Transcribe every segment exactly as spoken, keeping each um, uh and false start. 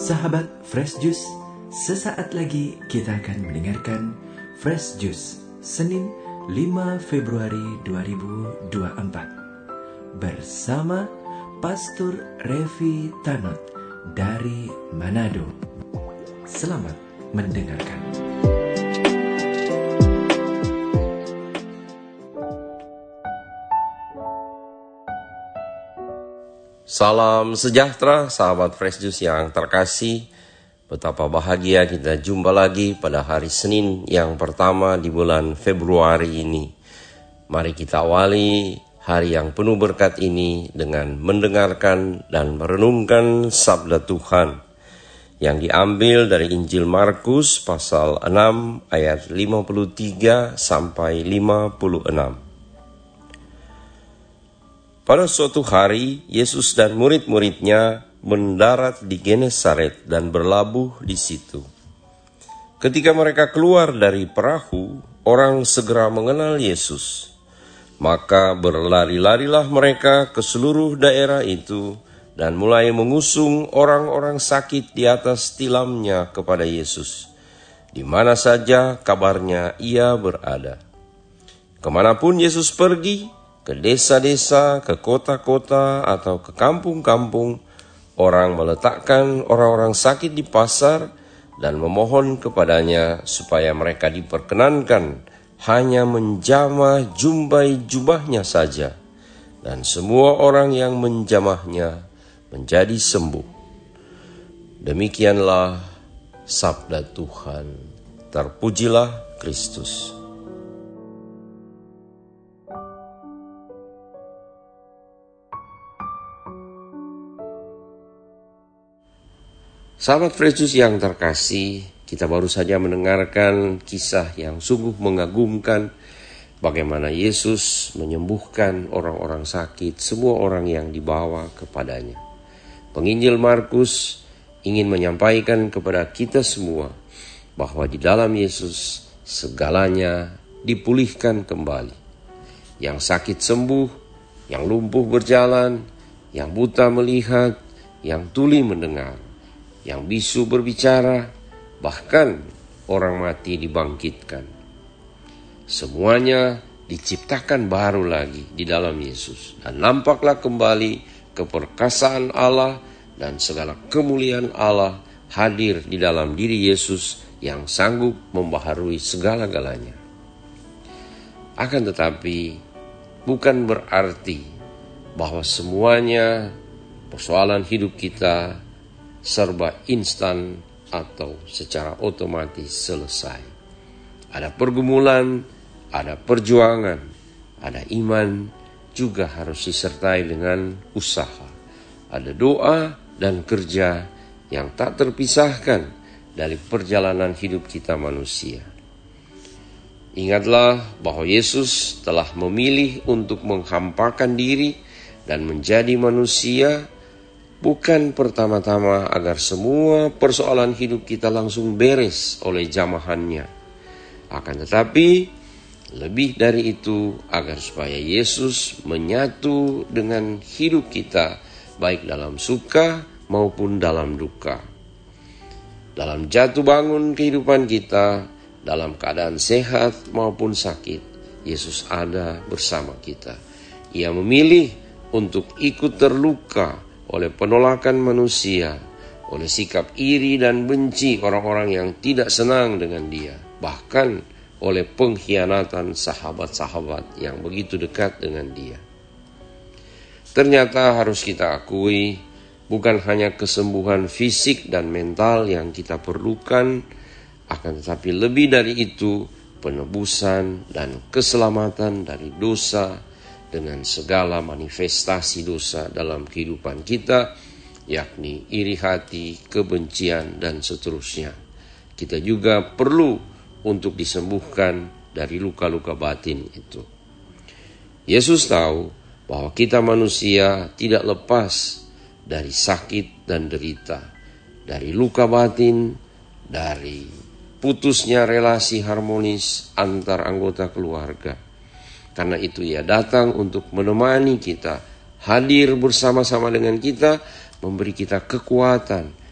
Sahabat Fresh Juice, sesaat lagi kita akan mendengarkan Fresh Juice Senin lima Februari dua ribu dua puluh empat bersama Pastor Revi Tanot dari Manado. Selamat mendengarkan. Salam sejahtera sahabat Fresh Juice yang terkasih. Betapa bahagia kita jumpa lagi pada hari Senin yang pertama di bulan Februari ini. Mari kita awali hari yang penuh berkat ini dengan mendengarkan dan merenungkan sabda Tuhan yang diambil dari Injil Markus pasal enam ayat lima puluh tiga sampai lima puluh enam. Pada suatu hari, Yesus dan murid-muridnya mendarat di Genesaret dan berlabuh di situ. Ketika mereka keluar dari perahu, orang segera mengenal Yesus. Maka berlari-larilah mereka ke seluruh daerah itu dan mulai mengusung orang-orang sakit di atas tilamnya kepada Yesus, di mana saja kabarnya ia berada. Kemanapun Yesus pergi, ke desa-desa, ke kota-kota, atau ke kampung-kampung, orang meletakkan orang-orang sakit di pasar dan memohon kepadanya supaya mereka diperkenankan hanya menjamah jumbai jubahnya saja, dan semua orang yang menjamahnya menjadi sembuh. Demikianlah sabda Tuhan. Terpujilah Kristus. Sahabat Fresh Juice yang terkasih, kita baru saja mendengarkan kisah yang sungguh mengagumkan bagaimana Yesus menyembuhkan orang-orang sakit, semua orang yang dibawa kepadanya. Penginjil Markus ingin menyampaikan kepada kita semua bahwa di dalam Yesus segalanya dipulihkan kembali. Yang sakit sembuh, yang lumpuh berjalan, yang buta melihat, yang tuli mendengar, yang bisu berbicara, bahkan orang mati dibangkitkan. Semuanya diciptakan baru lagi di dalam Yesus. Dan nampaklah kembali keperkasaan Allah dan segala kemuliaan Allah hadir di dalam diri Yesus yang sanggup membaharui segala-galanya. Akan tetapi bukan berarti bahwa semuanya persoalan hidup kita serba instan atau secara otomatis selesai. Ada pergumulan, ada perjuangan, ada iman, juga harus disertai dengan usaha. Ada doa dan kerja yang tak terpisahkan dari perjalanan hidup kita manusia. Ingatlah bahwa Yesus telah memilih untuk menghampakan diri dan menjadi manusia, bukan pertama-tama agar semua persoalan hidup kita langsung beres oleh jamahannya. Akan tetapi, lebih dari itu agar supaya Yesus menyatu dengan hidup kita, baik dalam suka maupun dalam duka. Dalam jatuh bangun kehidupan kita, dalam keadaan sehat maupun sakit, Yesus ada bersama kita. Ia memilih untuk ikut terluka oleh penolakan manusia, oleh sikap iri dan benci orang-orang yang tidak senang dengan dia, bahkan oleh pengkhianatan sahabat-sahabat yang begitu dekat dengan dia. Ternyata harus kita akui, bukan hanya kesembuhan fisik dan mental yang kita perlukan, akan tetapi lebih dari itu, penebusan dan keselamatan dari dosa, dengan segala manifestasi dosa dalam kehidupan kita, yakni iri hati, kebencian, dan seterusnya. Kita juga perlu untuk disembuhkan dari luka-luka batin itu. Yesus tahu bahwa kita manusia tidak lepas dari sakit dan derita, dari luka batin, dari putusnya relasi harmonis antar anggota keluarga. Karena itu ia datang untuk menemani kita, hadir bersama-sama dengan kita, memberi kita kekuatan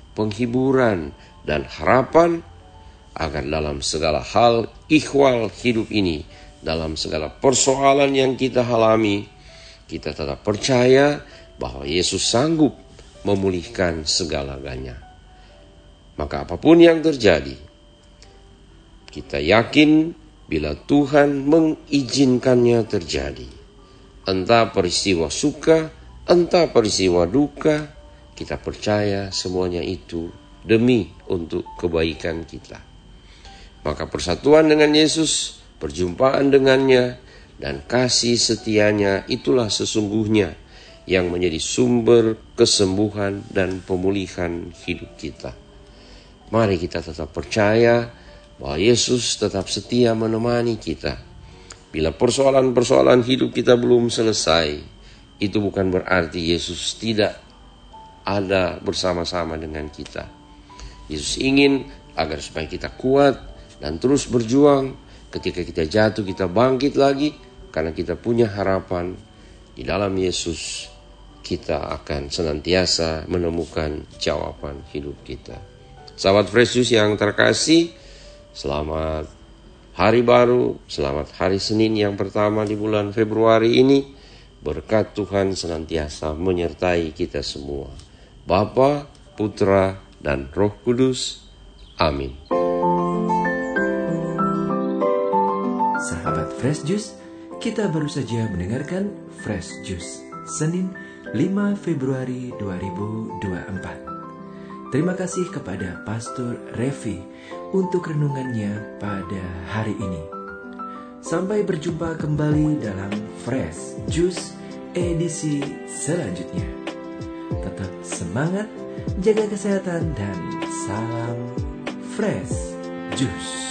penghiburan, dan harapan agar dalam segala hal ikhwal hidup ini, dalam segala persoalan yang kita alami, kita tetap percaya bahwa Yesus sanggup memulihkan segala-galanya. Maka apapun yang terjadi, kita yakin bila Tuhan mengizinkannya terjadi, entah peristiwa suka, entah peristiwa duka, kita percaya semuanya itu demi untuk kebaikan kita. Maka persatuan dengan Yesus, perjumpaan dengannya, dan kasih setianya itulah sesungguhnya yang menjadi sumber kesembuhan dan pemulihan hidup kita. Mari kita tetap percaya bahwa Yesus tetap setia menemani kita. Bila persoalan-persoalan hidup kita belum selesai, itu bukan berarti Yesus tidak ada bersama-sama dengan kita. Yesus ingin agar supaya kita kuat dan terus berjuang. Ketika kita jatuh, kita bangkit lagi, karena kita punya harapan di dalam Yesus. Kita akan senantiasa menemukan jawaban hidup kita. Sahabat Fresh Juice yang terkasih, selamat hari baru, selamat hari Senin yang pertama di bulan Februari ini. Berkat Tuhan senantiasa menyertai kita semua. Bapa, Putra, dan Roh Kudus. Amin. Sahabat Fresh Juice, kita baru saja mendengarkan Fresh Juice Senin lima Februari dua ribu dua puluh empat. Terima kasih kepada Pastor Revi untuk renungannya pada hari ini. Sampai berjumpa kembali dalam Fresh Juice edisi selanjutnya. Tetap semangat, jaga kesehatan, dan salam Fresh Juice.